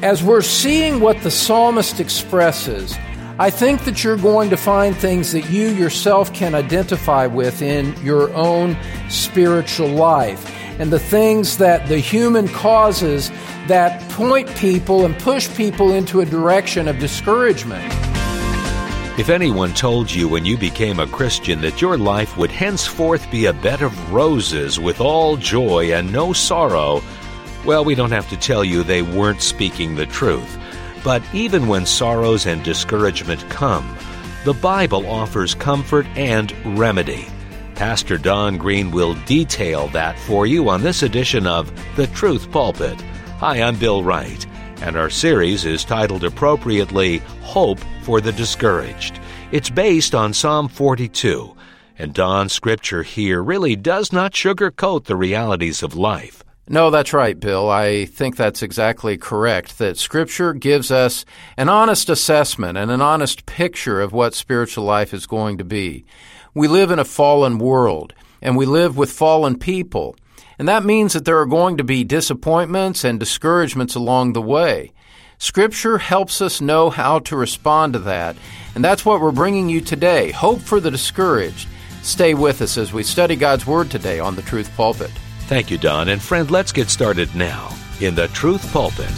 As we're seeing what the psalmist expresses, I think that you're going to find things that you yourself can identify with in your own spiritual life, and the things that the human causes that point people and push people into a direction of discouragement. If anyone told you when you became a Christian that your life would henceforth be a bed of roses with all joy and no sorrow, well, we don't have to tell you they weren't speaking the truth. But even when sorrows and discouragement come, the Bible offers comfort and remedy. Pastor Don Green will detail that for you on this edition of The Truth Pulpit. Hi, I'm Bill Wright, and our series is titled appropriately, Hope for the Discouraged. It's based on Psalm 42, and Don's scripture here really does not sugarcoat the realities of life. No, that's right, Bill. I think that's exactly correct, that Scripture gives us an honest assessment and an honest picture of what spiritual life is going to be. We live in a fallen world, and we live with fallen people, and that means that there are going to be disappointments and discouragements along the way. Scripture helps us know how to respond to that, and that's what we're bringing you today, Hope for the Discouraged. Stay with us as we study God's Word today on The Truth Pulpit. Thank you, Don. And friend, let's get started now in The Truth Pulpit.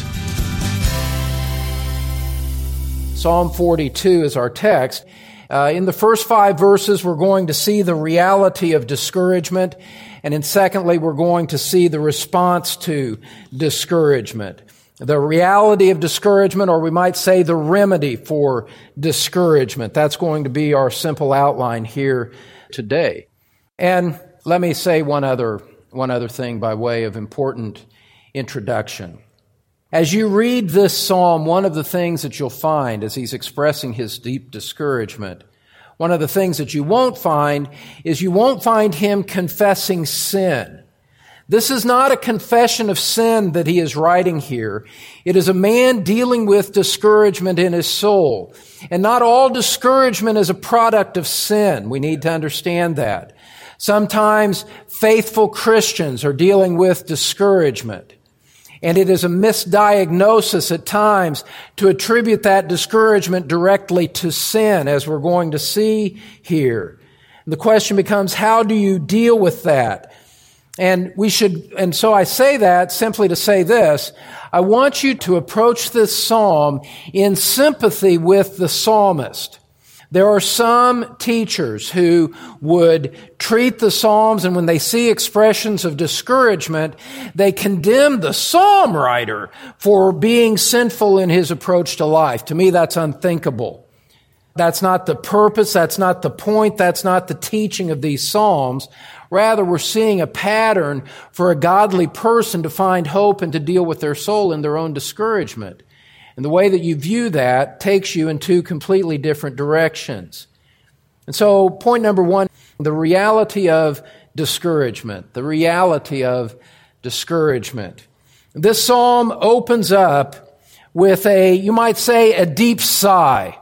Psalm 42 is our text. In the first 5 verses, we're going to see the reality of discouragement. And secondly, we're going to see the response to discouragement. The reality of discouragement, or we might say the remedy for discouragement. That's going to be our simple outline here today. And let me say one other thing by way of important introduction. As you read this psalm, one of the things that you'll find as he's expressing his deep discouragement, one of the things that you won't find is you won't find him confessing sin. This is not a confession of sin that he is writing here. It is a man dealing with discouragement in his soul. And not all discouragement is a product of sin. We need to understand that. Sometimes faithful Christians are dealing with discouragement, and it is a misdiagnosis at times to attribute that discouragement directly to sin, as we're going to see here. The question becomes, how do you deal with that? And so I say that simply to say this: I want you to approach this psalm in sympathy with the psalmist. There are some teachers who would treat the Psalms, and when they see expressions of discouragement, they condemn the psalm writer for being sinful in his approach to life. To me, that's unthinkable. That's not the purpose, that's not the point, that's not the teaching of these Psalms. Rather, we're seeing a pattern for a godly person to find hope and to deal with their soul in their own discouragement. And the way that you view that takes you in 2 completely different directions. And so, point number 1, the reality of discouragement. The reality of discouragement. This psalm opens up with you might say, a deep sigh.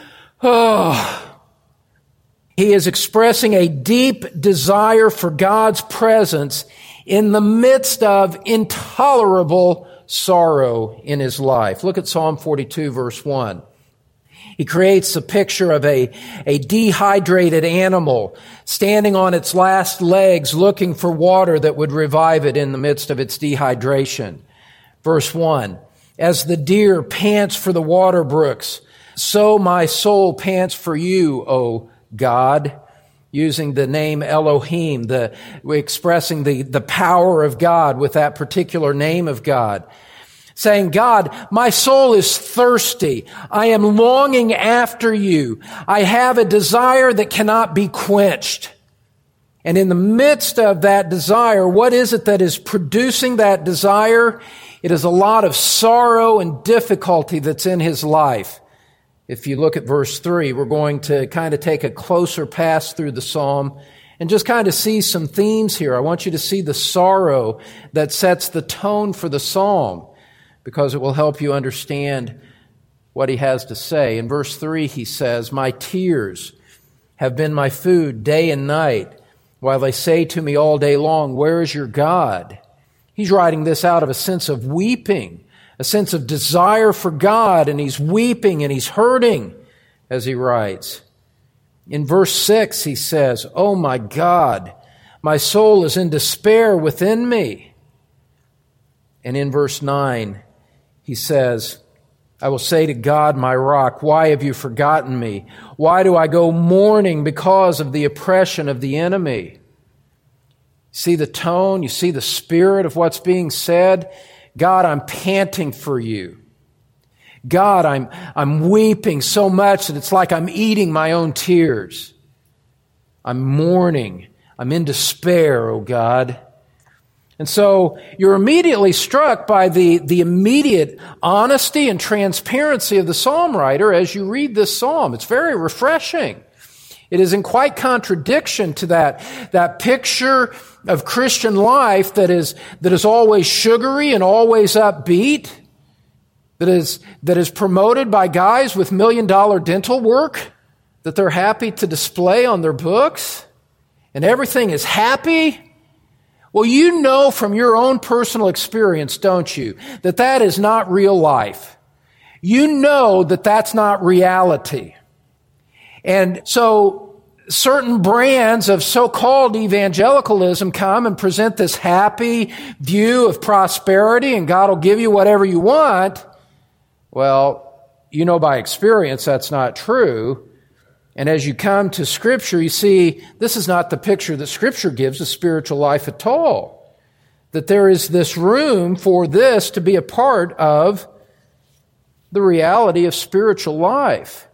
Oh. He is expressing a deep desire for God's presence in the midst of intolerable sorrow in his life. Look at Psalm 42, verse 1. He creates a picture of a dehydrated animal standing on its last legs looking for water that would revive it in the midst of its dehydration. Verse 1, as the deer pants for the water brooks, so my soul pants for you, O God. Using the name Elohim, expressing the power of God with that particular name of God. Saying, God, my soul is thirsty. I am longing after you. I have a desire that cannot be quenched. And in the midst of that desire, what is it that is producing that desire? It is a lot of sorrow and difficulty that's in his life. If you look at verse 3, we're going to kind of take a closer pass through the psalm and just kind of see some themes here. I want you to see the sorrow that sets the tone for the psalm, because it will help you understand what he has to say. In verse 3, he says, my tears have been my food day and night, while they say to me all day long, where is your God? He's writing this out of a sense of weeping, a sense of desire for God, and he's weeping and he's hurting as he writes. In verse 6, he says, "Oh my God, my soul is in despair within me." And in verse 9, he says, "I will say to God, my rock, why have you forgotten me? Why do I go mourning because of the oppression of the enemy?" See the tone? You see the spirit of what's being said? God, I'm panting for you. God, I'm weeping so much that it's like I'm eating my own tears. I'm mourning. I'm in despair, oh God. And so you're immediately struck by the immediate honesty and transparency of the psalm writer as you read this psalm. It's very refreshing. It is in quite contradiction to that picture of Christian life that is always sugary and always upbeat, that is promoted by guys with $1 million dental work that they're happy to display on their books, and everything is happy. Well, you know from your own personal experience, don't you, that is not real life. You know that that's not reality. And so certain brands of so-called evangelicalism come and present this happy view of prosperity and God will give you whatever you want. Well, you know by experience that's not true. And as you come to Scripture, you see this is not the picture that Scripture gives of spiritual life at all. That there is this room for this to be a part of the reality of spiritual life.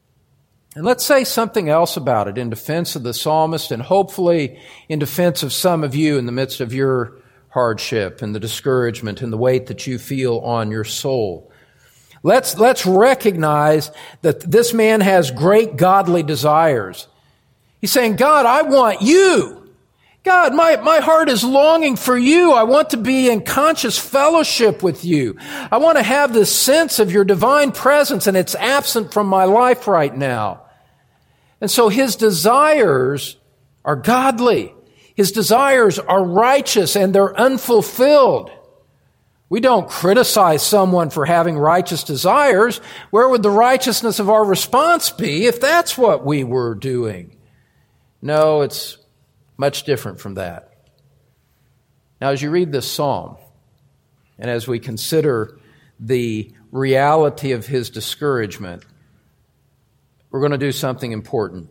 And let's say something else about it in defense of the psalmist and hopefully in defense of some of you in the midst of your hardship and the discouragement and the weight that you feel on your soul. Let's recognize that this man has great godly desires. He's saying, God, I want you. God, my heart is longing for you. I want to be in conscious fellowship with you. I want to have this sense of your divine presence, and it's absent from my life right now. And so his desires are godly. His desires are righteous, and they're unfulfilled. We don't criticize someone for having righteous desires. Where would the righteousness of our response be if that's what we were doing? No, it's much different from that. Now, as you read this psalm, and as we consider the reality of his discouragement, we're going to do something important.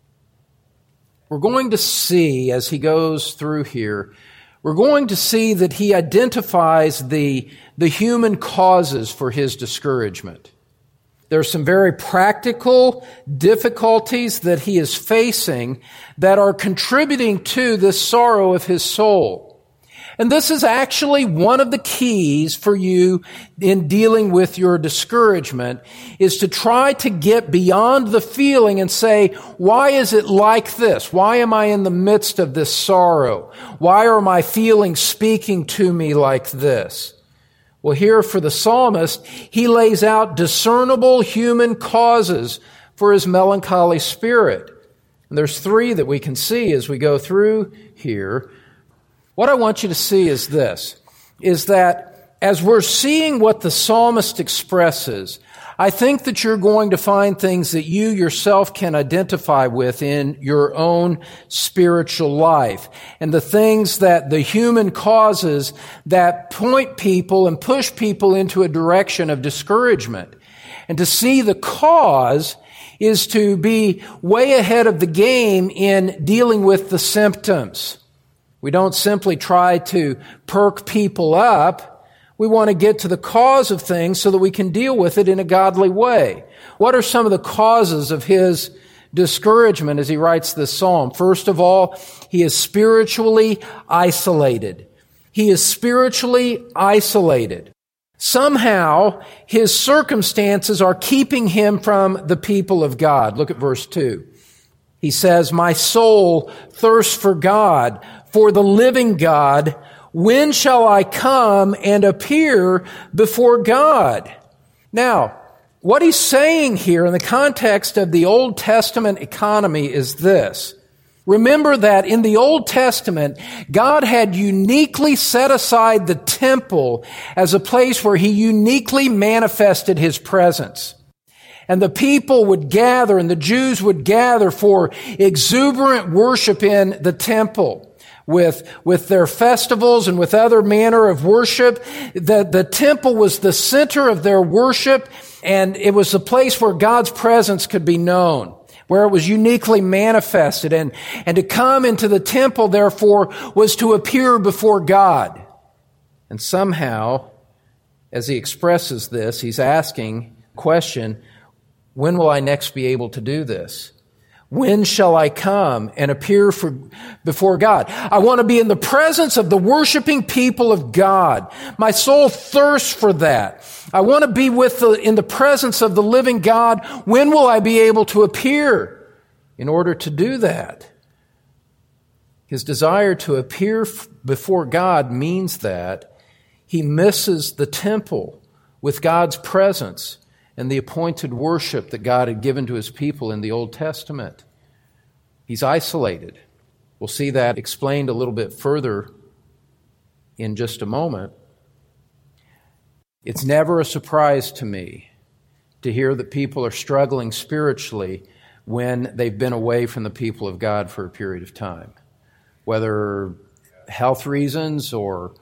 We're going to see, as he goes through here, we're going to see that he identifies the human causes for his discouragement. There are some very practical difficulties that he is facing that are contributing to this sorrow of his soul. And this is actually one of the keys for you in dealing with your discouragement, is to try to get beyond the feeling and say, why is it like this? Why am I in the midst of this sorrow? Why are my feelings speaking to me like this? Well, here for the psalmist, he lays out discernible human causes for his melancholy spirit. And there's 3 that we can see as we go through here. What I want you to see is this, is that as we're seeing what the psalmist expresses, I think that you're going to find things that you yourself can identify with in your own spiritual life. And the things that the human causes that point people and push people into a direction of discouragement. And to see the cause is to be way ahead of the game in dealing with the symptoms. We don't simply try to perk people up. We want to get to the cause of things so that we can deal with it in a godly way. What are some of the causes of his discouragement as he writes this psalm? First of all, he is spiritually isolated. He is spiritually isolated. Somehow, his circumstances are keeping him from the people of God. Look at verse 2. He says, "My soul thirsts for God, for the living God. When shall I come and appear before God?" Now, what he's saying here in the context of the Old Testament economy is this. Remember that in the Old Testament, God had uniquely set aside the temple as a place where He uniquely manifested His presence. And the people would gather, and the Jews would gather for exuberant worship in the temple with their festivals and with other manner of worship. The temple was the center of their worship, and it was the place where God's presence could be known, where it was uniquely manifested. And to come into the temple, therefore, was to appear before God. And somehow, as he expresses this, he's asking the question, when will I next be able to do this? When shall I come and appear before God? I want to be in the presence of the worshiping people of God. My soul thirsts for that. I want to be in the presence of the living God. When will I be able to appear in order to do that? His desire to appear before God means that he misses the temple with God's presence and the appointed worship that God had given to His people in the Old Testament. He's isolated. We'll see that explained a little bit further in just a moment. It's never a surprise to me to hear that people are struggling spiritually when they've been away from the people of God for a period of time. Whether health reasons or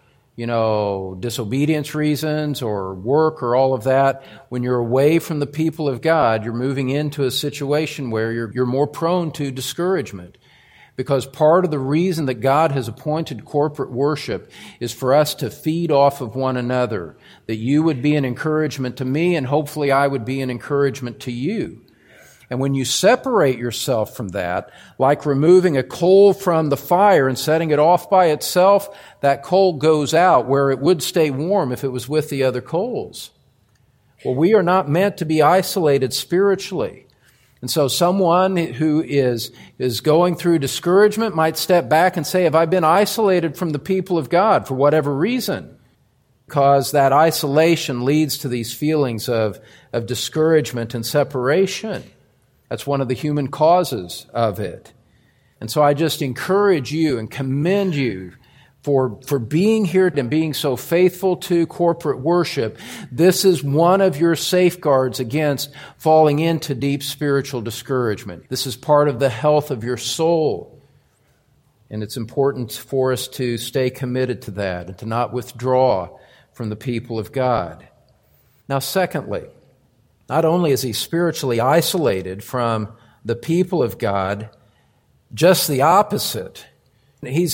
disobedience reasons or work or all of that, when you're away from the people of God, you're moving into a situation where you're more prone to discouragement. Because part of the reason that God has appointed corporate worship is for us to feed off of one another, that you would be an encouragement to me and hopefully I would be an encouragement to you. And when you separate yourself from that, like removing a coal from the fire and setting it off by itself, that coal goes out where it would stay warm if it was with the other coals. Well, we are not meant to be isolated spiritually. And so someone who is going through discouragement might step back and say, have I been isolated from the people of God for whatever reason? Because that isolation leads to these feelings of discouragement and separation. That's one of the human causes of it. And so I just encourage you and commend you for being here and being so faithful to corporate worship. This is one of your safeguards against falling into deep spiritual discouragement. This is part of the health of your soul. And it's important for us to stay committed to that and to not withdraw from the people of God. Now, secondly, not only is he spiritually isolated from the people of God, just the opposite. He's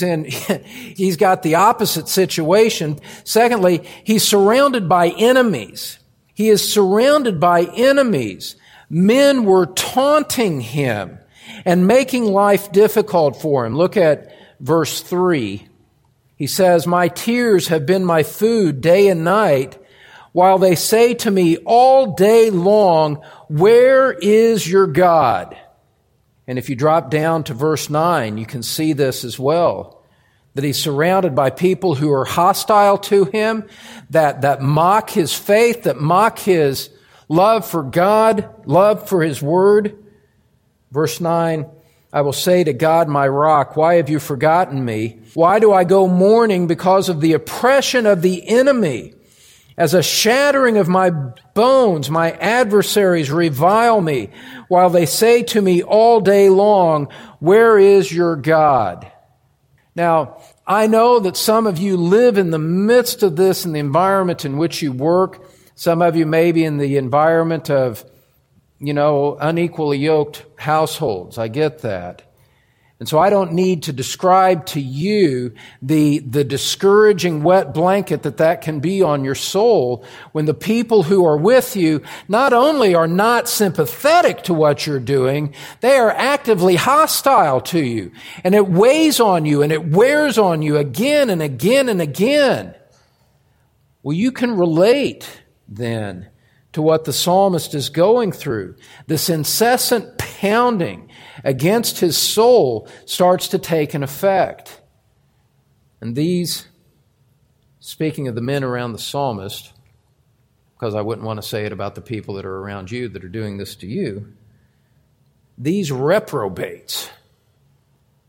got the opposite situation. Secondly, he's surrounded by enemies. He is surrounded by enemies. Men were taunting him and making life difficult for him. Look at verse 3. He says, my tears have been my food day and night, while they say to me all day long, where is your God? And if you drop down to verse 9, you can see this as well, that he's surrounded by people who are hostile to him, that mock his faith, that mock his love for God, love for His Word. Verse 9, I will say to God, my rock, why have you forgotten me? Why do I go mourning because of the oppression of the enemy? As a shattering of my bones, my adversaries revile me, while they say to me all day long, where is your God? Now, I know that some of you live in the midst of this in the environment in which you work. Some of you may be in the environment of, unequally yoked households. I get that. And so I don't need to describe to you the discouraging wet blanket that can be on your soul when the people who are with you not only are not sympathetic to what you're doing, they are actively hostile to you. And it weighs on you and it wears on you again and again and again. Well, you can relate then to what the psalmist is going through. This incessant pounding against his soul starts to take an effect. And these, speaking of the men around the psalmist, because I wouldn't want to say it about the people that are around you that are doing this to you, these reprobates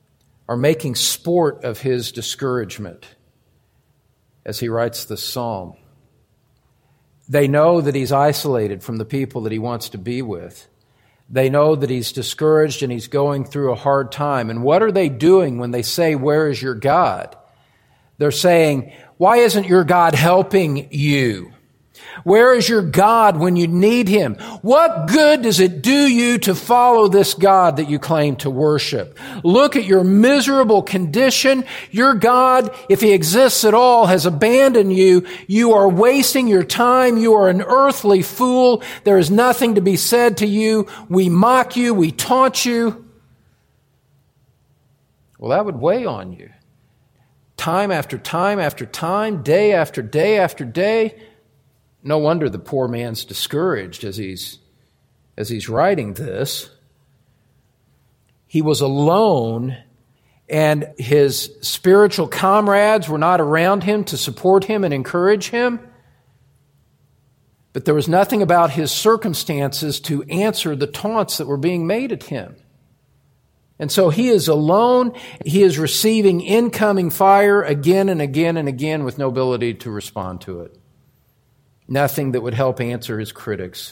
are making sport of his discouragement as he writes this psalm. They know that he's isolated from the people that he wants to be with. They know that he's discouraged and he's going through a hard time. And what are they doing when they say, "Where is your God?" They're saying, "Why isn't your God helping you? Where is your God when you need him? What good does it do you to follow this God that you claim to worship? Look at your miserable condition. Your God, if he exists at all, has abandoned you. You are wasting your time. You are an earthly fool. There is nothing to be said to you. We mock you. We taunt you." Well, that would weigh on you. Time after time after time, day after day after day. No wonder the poor man's discouraged as he's writing this. He was alone, and his spiritual comrades were not around him to support him and encourage him. But there was nothing about his circumstances to answer the taunts that were being made at him. And so he is alone. He is receiving incoming fire again and again and again with no ability to respond to it. Nothing that would help answer his critics.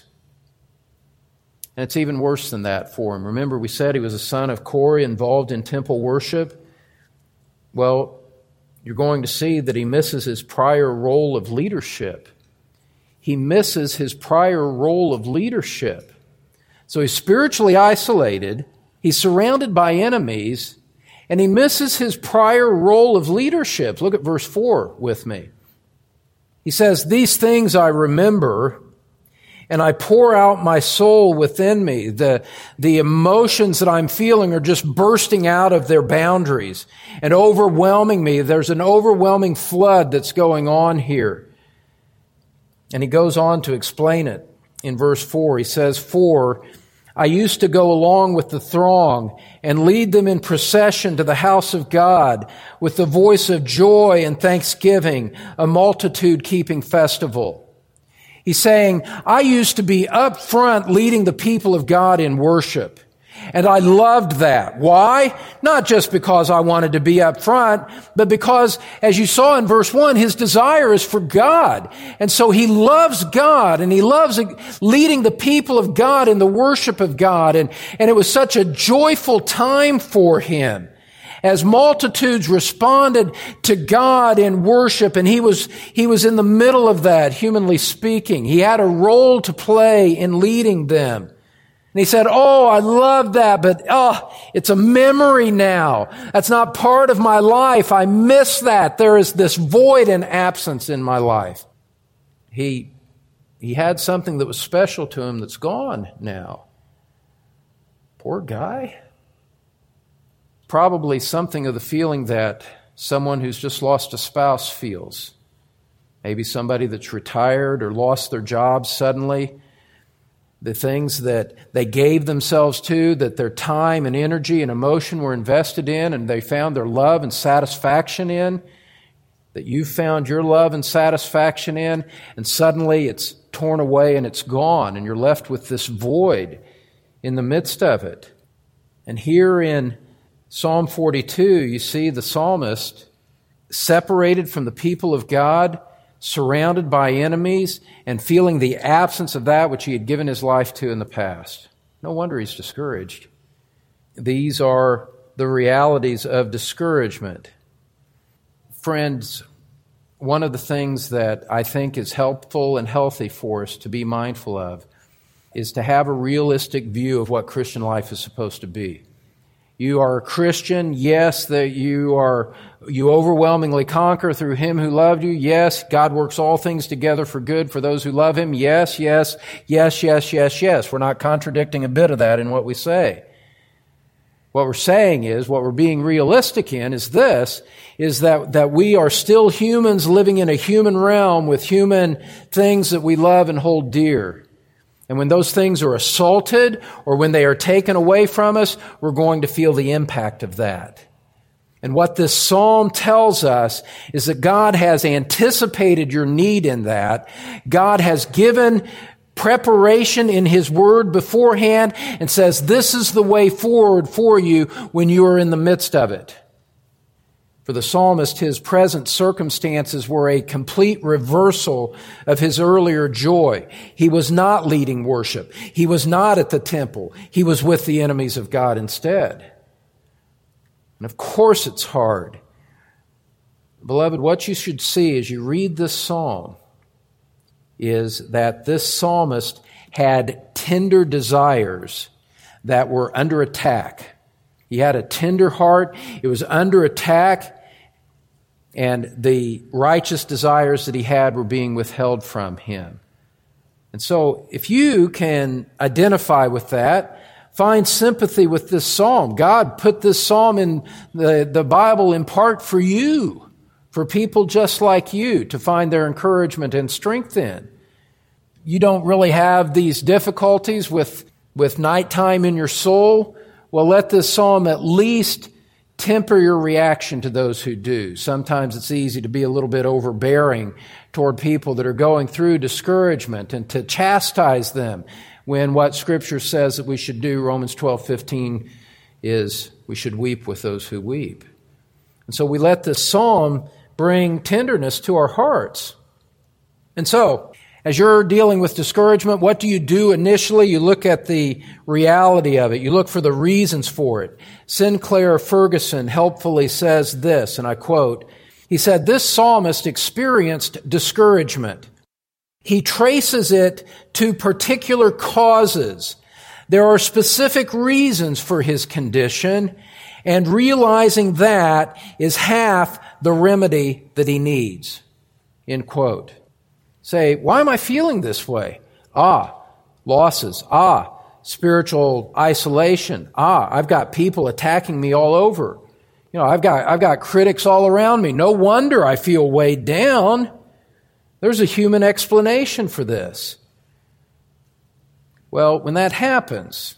And it's even worse than that for him. Remember, we said he was a son of Korah, involved in temple worship. Well, you're going to see that he misses his prior role of leadership. He misses his prior role of leadership. So he's spiritually isolated, he's surrounded by enemies, and he misses his prior role of leadership. Look at verse 4 with me. He says, "These things I remember, and I pour out my soul within me." The emotions that I'm feeling are just bursting out of their boundaries and overwhelming me. There's an overwhelming flood that's going on here. And he goes on to explain it in verse 4. He says, "For I used to go along with the throng and lead them in procession to the house of God with the voice of joy and thanksgiving, a multitude keeping festival." He's saying, I used to be up front leading the people of God in worship. And I loved that. Why? Not just because I wanted to be up front, but because, as you saw in verse 1, his desire is for God. And so he loves God, and he loves leading the people of God in the worship of God. And it was such a joyful time for him as multitudes responded to God in worship, and he was in the middle of that, humanly speaking. He had a role to play in leading them. And he said, "Oh, I love that, but it's a memory now. That's not part of my life. I miss that. There is this void and absence in my life." He had something that was special to him that's gone now. Poor guy. Probably something of the feeling that someone who's just lost a spouse feels. Maybe somebody that's retired or lost their job suddenly. The things that they gave themselves to, that their time and energy and emotion were invested in, and they found their love and satisfaction in, that you found your love and satisfaction in, and suddenly it's torn away and it's gone, and you're left with this void in the midst of it. And here in Psalm 42, you see the psalmist separated from the people of God, surrounded by enemies, and feeling the absence of that which he had given his life to in the past. No wonder he's discouraged. These are the realities of discouragement. Friends, one of the things that I think is helpful and healthy for us to be mindful of is to have a realistic view of what Christian life is supposed to be. You are a Christian, yes, that you overwhelmingly conquer through Him who loved you. Yes, God works all things together for good for those who love Him. Yes, yes, yes, yes, yes, yes. We're not contradicting a bit of that in what we say. What we're saying is, what we're being realistic in is this, is that we are still humans living in a human realm with human things that we love and hold dear. And when those things are assaulted or when they are taken away from us, we're going to feel the impact of that. And what this psalm tells us is that God has anticipated your need in that. God has given preparation in His Word beforehand and says, this is the way forward for you when you are in the midst of it. For the psalmist, his present circumstances were a complete reversal of his earlier joy. He was not leading worship. He was not at the temple. He was with the enemies of God instead. And of course it's hard. Beloved, what you should see as you read this psalm is that this psalmist had tender desires that were under attack. He had a tender heart. It was under attack, and the righteous desires that he had were being withheld from him. And so, if you can identify with that, find sympathy with this psalm. God put this psalm in the Bible in part for you, for people just like you, to find their encouragement and strength in. You don't really have these difficulties with nighttime in your soul. Well, let this psalm at least temper your reaction to those who do. Sometimes it's easy to be a little bit overbearing toward people that are going through discouragement and to chastise them when what Scripture says that we should do, Romans 12:15, is we should weep with those who weep. And so we let this psalm bring tenderness to our hearts. And so, as you're dealing with discouragement, what do you do initially? You look at the reality of it. You look for the reasons for it. Sinclair Ferguson helpfully says this, and I quote, he said, "This psalmist experienced discouragement. He traces it to particular causes. There are specific reasons for his condition, and realizing that is half the remedy that he needs." End quote. Say, why am I feeling this way? Losses. Spiritual isolation. I've got people attacking me all over. I've got critics all around me. No wonder I feel weighed down. There's a human explanation for this. Well, when that happens,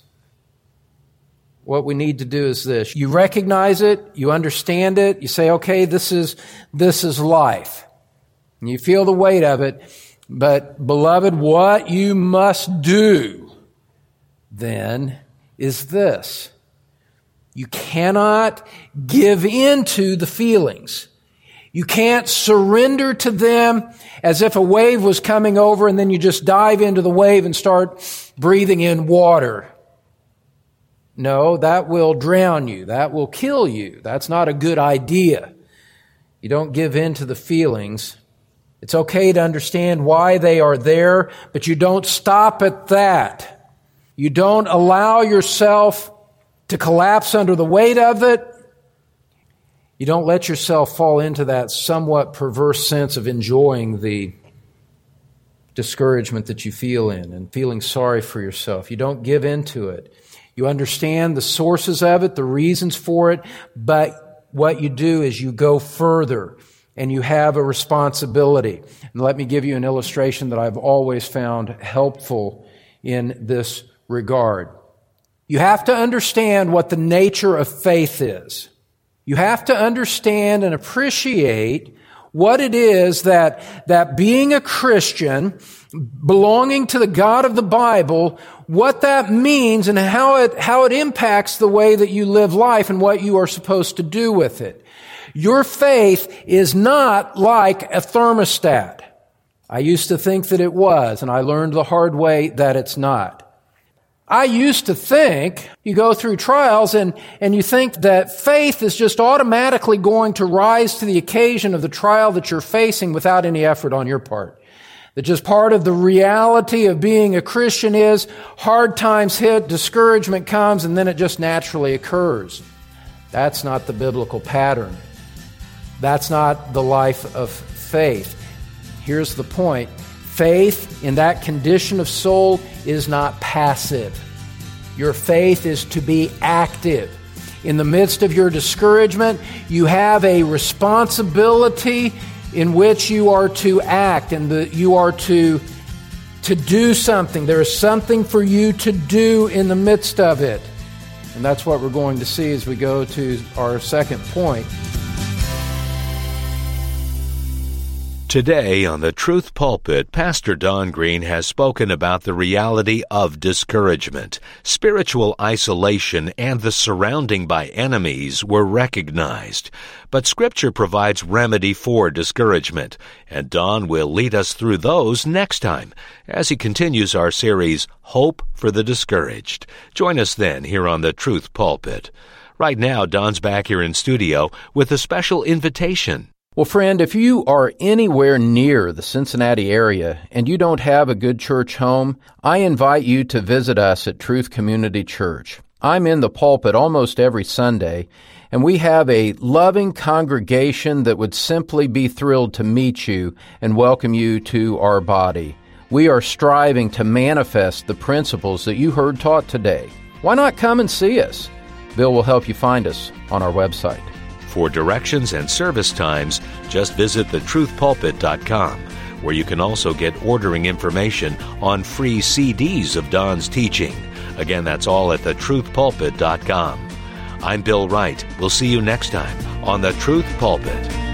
what we need to do is this. You recognize it, you understand it, you say, okay, this is life. And you feel the weight of it. But, beloved, what you must do then is this. You cannot give in to the feelings. You can't surrender to them as if a wave was coming over and then you just dive into the wave and start breathing in water. No, that will drown you. That will kill you. That's not a good idea. You don't give in to the feelings. It's okay to understand why they are there, but you don't stop at that. You don't allow yourself to collapse under the weight of it. You don't let yourself fall into that somewhat perverse sense of enjoying the discouragement that you feel in and feeling sorry for yourself. You don't give in to it. You understand the sources of it, the reasons for it, but what you do is you go further. And you have a responsibility. And let me give you an illustration that I've always found helpful in this regard. You have to understand what the nature of faith is. You have to understand and appreciate what it is that being a Christian, belonging to the God of the Bible, what that means and how it impacts the way that you live life and what you are supposed to do with it. Your faith is not like a thermostat. I used to think that it was, and I learned the hard way that it's not. I used to think, you go through trials and you think that faith is just automatically going to rise to the occasion of the trial that you're facing without any effort on your part. That just part of the reality of being a Christian is hard times hit, discouragement comes, and then it just naturally occurs. That's not the biblical pattern. That's not the life of faith. Here's the point. Faith in that condition of soul is not passive. Your faith is to be active. In the midst of your discouragement, you have a responsibility in which you are to act and you are to do something. There is something for you to do in the midst of it. And that's what we're going to see as we go to our second point. Today on the Truth Pulpit, Pastor Don Green has spoken about the reality of discouragement. Spiritual isolation and the surrounding by enemies were recognized. But Scripture provides remedy for discouragement, and Don will lead us through those next time as he continues our series, Hope for the Discouraged. Join us then here on the Truth Pulpit. Right now, Don's back here in studio with a special invitation. Well, friend, if you are anywhere near the Cincinnati area and you don't have a good church home, I invite you to visit us at Truth Community Church. I'm in the pulpit almost every Sunday, and we have a loving congregation that would simply be thrilled to meet you and welcome you to our body. We are striving to manifest the principles that you heard taught today. Why not come and see us? Bill will help you find us on our website. For directions and service times, just visit thetruthpulpit.com, where you can also get ordering information on free CDs of Don's teaching. Again, that's all at thetruthpulpit.com. I'm Bill Wright. We'll see you next time on The Truth Pulpit.